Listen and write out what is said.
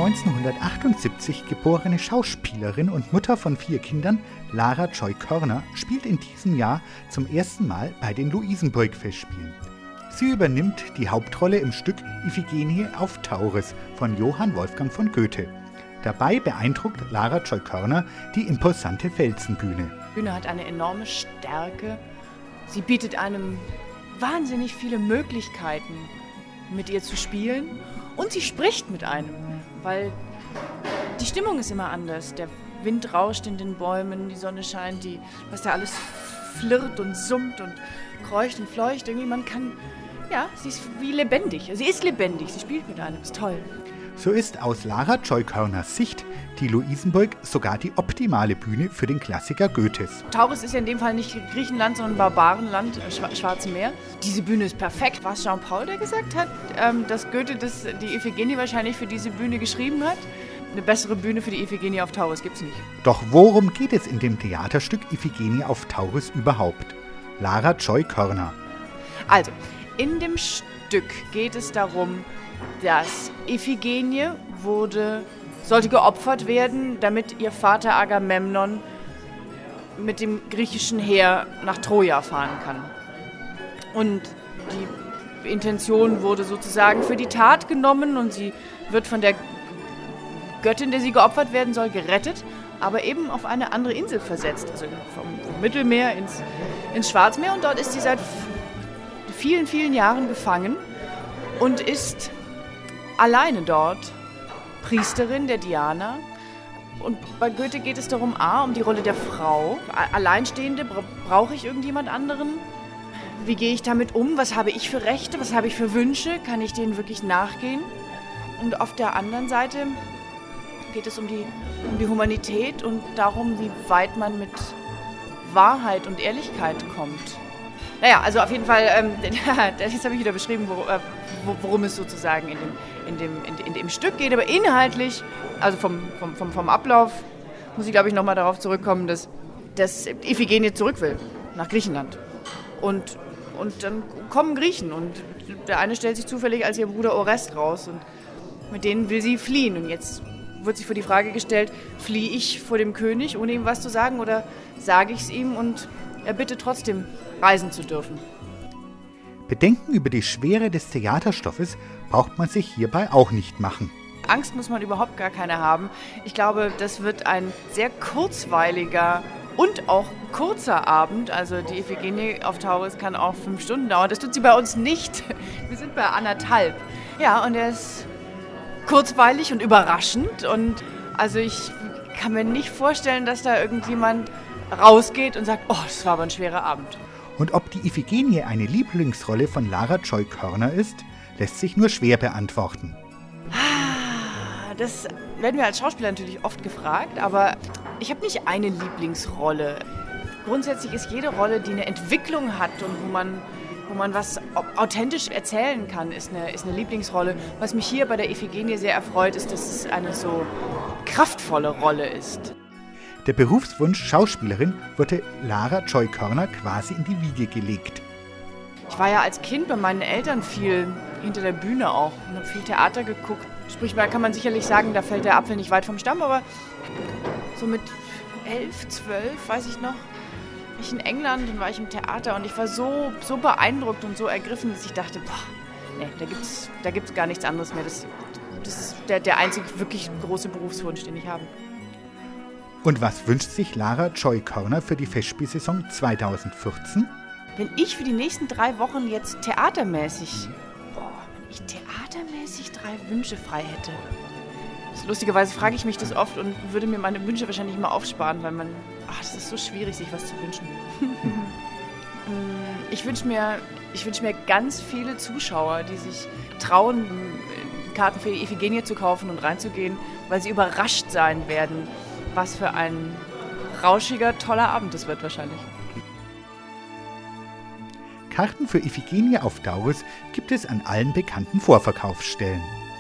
1978 geborene Schauspielerin und Mutter von 4 Kindern, Lara Joy Körner, spielt in diesem Jahr zum ersten Mal bei den Luisenburg-Festspielen. Sie übernimmt die Hauptrolle im Stück Iphigenie auf Tauris von Johann Wolfgang von Goethe. Dabei beeindruckt Lara Joy Körner die imposante Felsenbühne. Die Bühne hat eine enorme Stärke. Sie bietet einem wahnsinnig viele Möglichkeiten, mit ihr zu spielen. Und sie spricht mit einem, weil die Stimmung ist immer anders. Der Wind rauscht in den Bäumen, die Sonne scheint, was da alles flirrt und summt und kreucht und fleucht. Irgendwie sie ist wie lebendig. Sie ist lebendig, sie spielt mit einem, ist toll. So ist aus Lara Joy Körners Sicht die Luisenburg sogar die optimale Bühne für den Klassiker Goethes. Tauris ist ja in dem Fall nicht Griechenland, sondern Barbarenland, Schwarze Meer. Diese Bühne ist perfekt. War es Jean-Paul, der gesagt hat, dass Goethe die Iphigenie wahrscheinlich für diese Bühne geschrieben hat? Eine bessere Bühne für die Iphigenie auf Tauris gibt es nicht. Doch worum geht es in dem Theaterstück Iphigenie auf Tauris überhaupt? Lara Joy Körner. Also, in dem Stück geht es darum, dass Iphigenie sollte geopfert werden, damit ihr Vater Agamemnon mit dem griechischen Heer nach Troja fahren kann. Und die Intention wurde sozusagen für die Tat genommen und sie wird von der Göttin, der sie geopfert werden soll, gerettet, aber eben auf eine andere Insel versetzt, also vom Mittelmeer ins Schwarzmeer. Und dort ist sie seit vielen, vielen Jahren gefangen und ist alleine dort Priesterin der Diana. Und bei Goethe geht es darum, um die Rolle der Frau. Alleinstehende, brauche ich irgendjemand anderen? Wie gehe ich damit um? Was habe ich für Rechte? Was habe ich für Wünsche? Kann ich denen wirklich nachgehen? Und auf der anderen Seite geht es um die Humanität und darum, wie weit man mit Wahrheit und Ehrlichkeit kommt. Naja, also auf jeden Fall, jetzt habe ich wieder beschrieben, worum es sozusagen in dem Stück geht. Aber inhaltlich, also vom Ablauf, muss ich glaube ich nochmal darauf zurückkommen, dass Iphigenie zurück will nach Griechenland. Und dann kommen Griechen und der eine stellt sich zufällig als ihr Bruder Orest raus und mit denen will sie fliehen. Und jetzt wird sich vor die Frage gestellt, fliehe ich vor dem König, ohne ihm was zu sagen, oder sage ich es ihm und er bittet trotzdem, reisen zu dürfen. Bedenken über die Schwere des Theaterstoffes braucht man sich hierbei auch nicht machen. Angst muss man überhaupt gar keine haben. Ich glaube, das wird ein sehr kurzweiliger und auch kurzer Abend. Also die Iphigenie auf Tauris kann auch 5 Stunden dauern. Das tut sie bei uns nicht. Wir sind bei 1,5. Ja, und er ist kurzweilig und überraschend. Und also ich kann mir nicht vorstellen, dass da irgendjemand rausgeht und sagt, das war aber ein schwerer Abend. Und ob die Iphigenie eine Lieblingsrolle von Lara Joy Körner ist, lässt sich nur schwer beantworten. Das werden wir als Schauspieler natürlich oft gefragt, aber ich habe nicht eine Lieblingsrolle. Grundsätzlich ist jede Rolle, die eine Entwicklung hat und wo man was authentisch erzählen kann, ist eine Lieblingsrolle. Was mich hier bei der Iphigenie sehr erfreut, ist, dass es eine so kraftvolle Rolle ist. Der Berufswunsch Schauspielerin wurde Lara Joy Körner quasi in die Wiege gelegt. Ich war ja als Kind bei meinen Eltern viel hinter der Bühne auch und habe viel Theater geguckt. Sprich, da kann man sicherlich sagen, da fällt der Apfel nicht weit vom Stamm, aber so mit 11, 12, weiß ich noch, war ich in England und war ich im Theater und ich war so beeindruckt und so ergriffen, dass ich dachte, da gibt's gar nichts anderes mehr. Das ist der einzige wirklich große Berufswunsch, den ich habe. Und was wünscht sich Lara Joy Körner für die Festspielsaison 2014? Wenn ich für die nächsten 3 Wochen jetzt theatermäßig 3 Wünsche frei hätte. Lustigerweise frage ich mich das oft und würde mir meine Wünsche wahrscheinlich mal aufsparen, weil das ist so schwierig, sich was zu wünschen. Ich wünsche mir ganz viele Zuschauer, die sich trauen, Karten für die Iphigenie zu kaufen und reinzugehen, weil sie überrascht sein werden, was für ein rauschiger, toller Abend das wird wahrscheinlich. Karten für Iphigenie auf Tauris gibt es an allen bekannten Vorverkaufsstellen.